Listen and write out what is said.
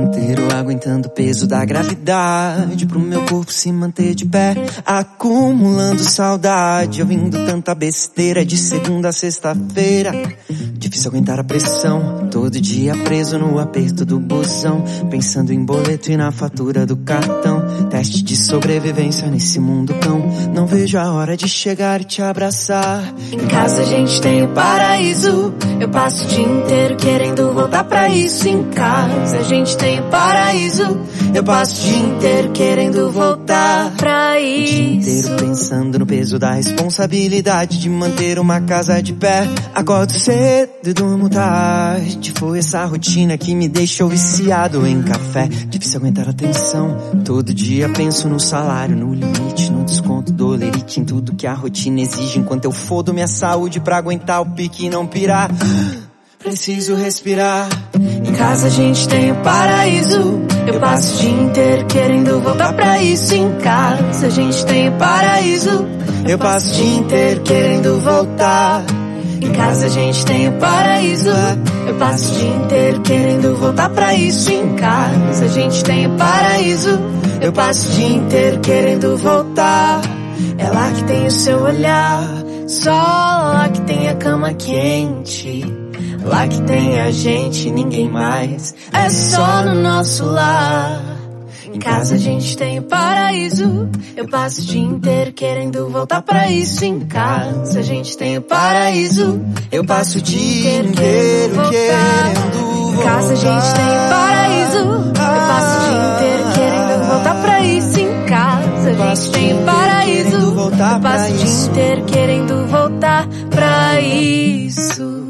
inteiro aguentando o peso da gravidade, pro meu corpo se manter de pé, acumulando saudade, ouvindo tanta besteira de segunda a sexta-feira. Difícil aguentar a pressão, todo dia preso no aperto do busão, pensando em boleto e na fatura do cartão. Teste de sobrevivência nesse mundo cão. Não vejo a hora de chegar e te abraçar. Em casa a gente tem o paraíso, eu passo o dia inteiro querendo voltar pra isso. Em casa a gente tem o paraíso, eu passo o dia inteiro querendo voltar pra isso. O dia inteiro pensando no peso da responsabilidade de manter uma casa de pé. Acordo cedo e durmo tarde, foi essa rotina que me deixou viciado em café. Difícil aguentar a tensão, todo dia penso no salário, no limite, no desconto do olerite, em tudo que a rotina exige, enquanto eu fodo minha saúde pra aguentar o pique e não pirar. Preciso respirar. Em casa a gente tem o paraíso, eu passo o dia inteiro querendo voltar pra isso. Em casa a gente tem o paraíso, eu passo o dia inteiro querendo voltar. Em casa a gente tem o paraíso, eu passo o dia inteiro querendo voltar pra isso. Em casa a gente tem o paraíso, eu passo o dia inteiro querendo voltar. É lá que tem o seu olhar, só lá que tem a cama quente, lá que tem a gente, ninguém mais, é só no nosso lar. Em casa a gente tem o paraíso, eu passo o dia inteiro querendo voltar pra isso. Em casa a gente tem o paraíso, eu passo o dia inteiro querendo voltar. Em casa a gente tem o paraíso, eu passo o dia inteiro querendo voltar pra isso. Em casa a gente tem o paraíso, eu passo o dia inteiro querendo voltar pra isso.